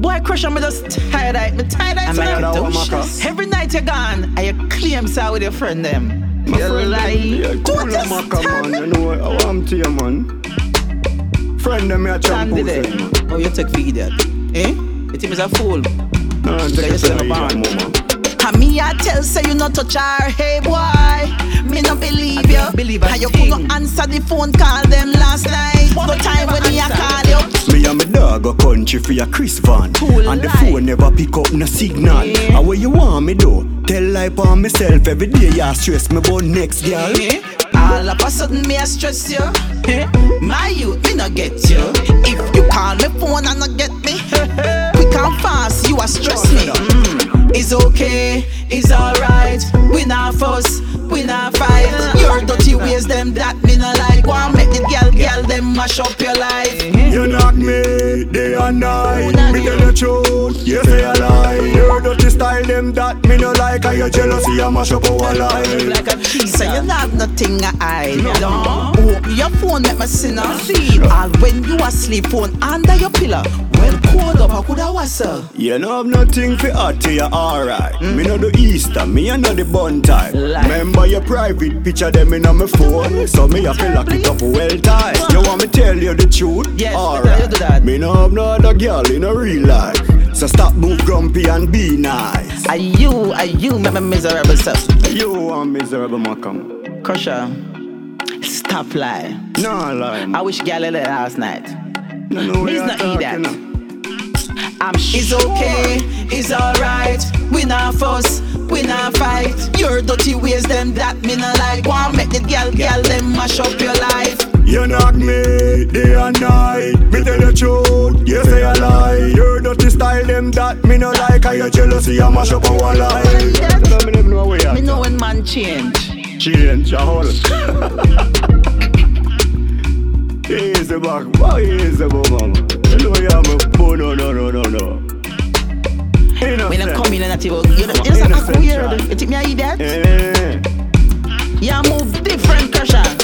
Boy, crush on me just tired-eyed. Me tired-eyed tonight. Every night you're gone, and you claim so with your friend them. My you friend lie. Yeah, cool Maka, man. You know I want to you, man. Friend them here champ man. Oh, you take for idiot. Eh? You think I'm a fool? No, take it to the mama. And me I tell say you not touch her, hey boy. Me not believe you. How you couldn't answer the phone call them last night? No time when me a call you. Me and my dog go country for your Chris Van. And the phone never pick up no signal. And where you want me do? Tell lie on myself every day you stress me about next girl. All of a sudden me a stress you. My youth me not get you. If you call me phone and not get me, quick and fast you a stress me. It's okay, it's alright. We not fuss, we not fight. Your dirty ways them that me not like. Wanna make the girl them mash up your life. You knock me day and night. Me tell the truth, you say a lie. Your dirty style them that me no like. And your jealousy I mash up our life. Like a cheese, so you not nothing I hide. No. Open your phone, make me see no sleep. And when you asleep, phone under your pillow. Well, cold up, I coulda was her. You know have nothing for add to you, alright. Me know the Easter, me and know the bun time. Remember your private picture them in on my phone. So me I feel like it up well tight. You want me tell you the truth? Yes, alright. Me no have no other girl in a real life. So stop move grumpy and be nice. Are you my miserable self? You are miserable Macam. Crusher, stop lie. No lie. I wish girl had it last night. No, Please not eat that. It's okay, it's alright. We not fuss, we not fight. Your dirty ways them that me not like. Wanna make the girl them mash up your life. You knock me day and night. Me tell the truth, you say a lie. Your dirty style them that me no like. And your jealousy I mash up our life. Me know when man change. Change a whole. Easy back, boy, easy mama. You know you have a bone, no. When I come in and I tell you, you're act weird. You think me I eat that? Yeah. You move different, Crusher.